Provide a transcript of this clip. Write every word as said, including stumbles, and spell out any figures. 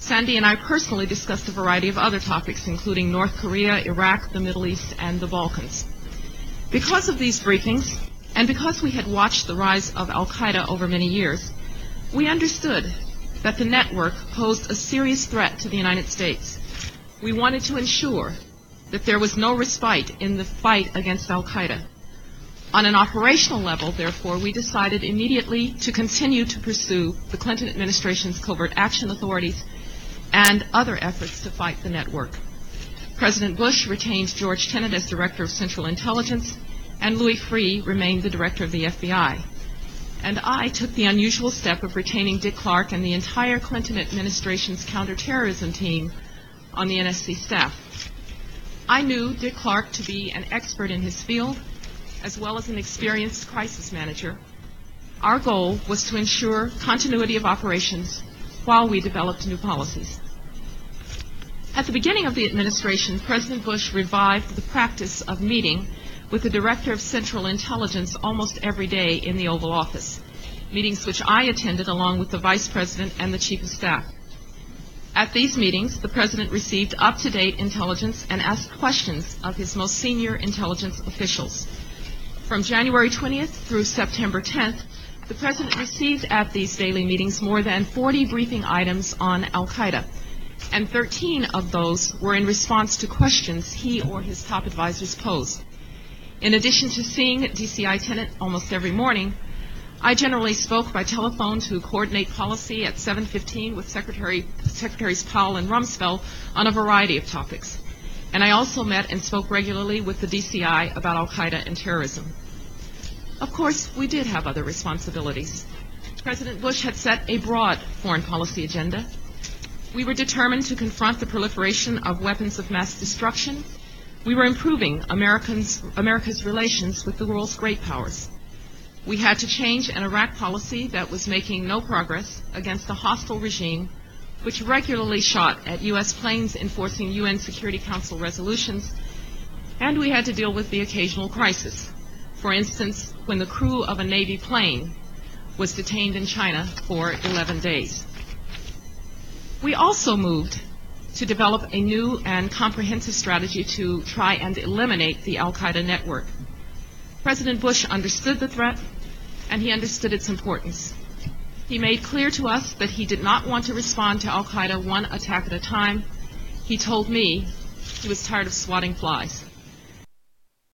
Sandy and I personally discussed a variety of other topics, including North Korea, Iraq, the Middle East, and the Balkans. Because of these briefings, and because we had watched the rise of Al-Qaeda over many years, we understood that the network posed a serious threat to the United States. We wanted to ensure that there was no respite in the fight against Al-Qaeda. On an operational level, therefore, we decided immediately to continue to pursue the Clinton administration's covert action authorities and other efforts to fight the network. President Bush retained George Tenet as Director of Central Intelligence, and Louis Freeh remained the Director of the F B I. And I took the unusual step of retaining Dick Clark and the entire Clinton administration's counterterrorism team on the N S C staff. I knew Dick Clark to be an expert in his field, as well as an experienced crisis manager. Our goal was to ensure continuity of operations while we developed new policies. At the beginning of the administration, President Bush revived the practice of meeting with the Director of Central Intelligence almost every day in the Oval Office, meetings which I attended along with the Vice President and the Chief of Staff. At these meetings, the President received up-to-date intelligence and asked questions of his most senior intelligence officials. From January twentieth through September tenth, the President received at these daily meetings more than forty briefing items on Al-Qaeda, and thirteen of those were in response to questions he or his top advisors posed. In addition to seeing D C I Tenet almost every morning, I generally spoke by telephone to coordinate policy at seven fifteen with Secretary, Secretaries Powell and Rumsfeld on a variety of topics. And I also met and spoke regularly with the D C I about Al-Qaeda and terrorism. Of course, we did have other responsibilities. President Bush had set a broad foreign policy agenda. We were determined to confront the proliferation of weapons of mass destruction. We were improving Americans, America's relations with the world's great powers. We had to change an Iraq policy that was making no progress against a hostile regime which regularly shot at U S planes enforcing U N Security Council resolutions, and we had to deal with the occasional crisis. For instance, when the crew of a Navy plane was detained in China for eleven days. We also moved to develop a new and comprehensive strategy to try and eliminate the Al-Qaeda network. President Bush understood the threat, and he understood its importance. He made clear to us that he did not want to respond to Al-Qaeda one attack at a time. He told me he was tired of swatting flies.